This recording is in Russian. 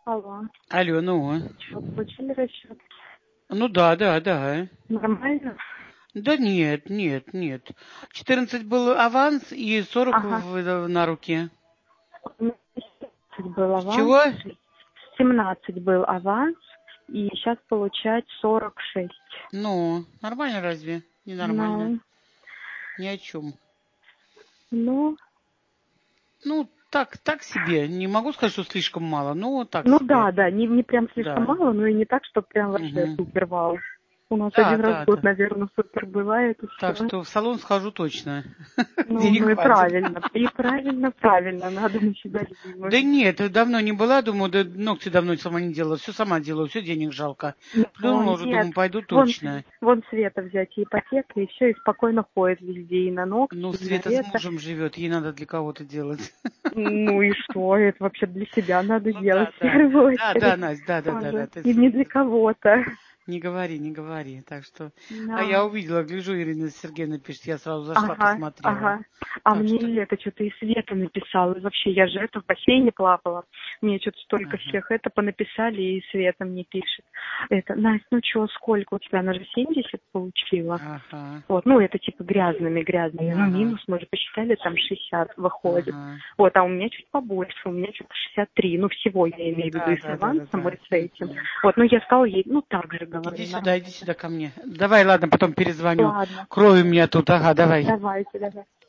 Алло. Алло, ну. Что, получили расчет? Ну да, да, да. Нормально? Да нет. 14 был аванс и 40 Ага. на руке. У меня 17 был С аванс. чего? 17 был аванс. И сейчас получать 46. Ну, нормально разве? Ненормально. Ну, Ни о чем. ну, Ну, так себе. Не могу сказать, что слишком мало, но так ну себе. да, не прям слишком Да. мало, но и не так, что прям вообще Угу. супер вау. У нас Да, один раз в да, год, да. наверное, супер бывает и Так все. что в салон схожу точно. Ну Денег и хватит. правильно. И правильно. Надо на себя Да любимую. нет, давно не была, думаю, да ногти давно сама не делала, все сама делаю, все денег жалко. Ну, Плюнула уже, нет. думаю, пойду Вон, точно. вон Света взять и ипотека, и все, и спокойно ходит везде, и на ногти, Ну, и на Света с это. мужем живет, ей надо для кого-то делать. Ну и что? Это вообще для себя надо Ну делать да, в да. первую Да, очередь. Настя, да. Тоже. И не для кого-то. Не говори. Так что. А Да. я увидела, гляжу, Ирина Сергеевна пишет, я сразу зашла, посмотрела. Ага. А Так что. мне это что-то и Света написала. И вообще, я же это в бассейне плавала. Мне что-то столько Ага. всех это понаписали, и Света мне пишет. Это, Настя, ну что, сколько у тебя? Она же 70 получила. Ага. Вот, ну, это типа грязными. Ну, Ага. минус, мы же посчитали, там 60 выходит. Ага. Вот, а у меня чуть побольше, у меня что-то 63. Ну, всего я имею в виду и с авансом, и Да. с этим. Вот, ну, я сказала ей, ну, так же говорю, Иди нормально. сюда ко мне. Давай, ладно, потом перезвоню. Ладно, Кровь у меня тут, ага, давай. давайте.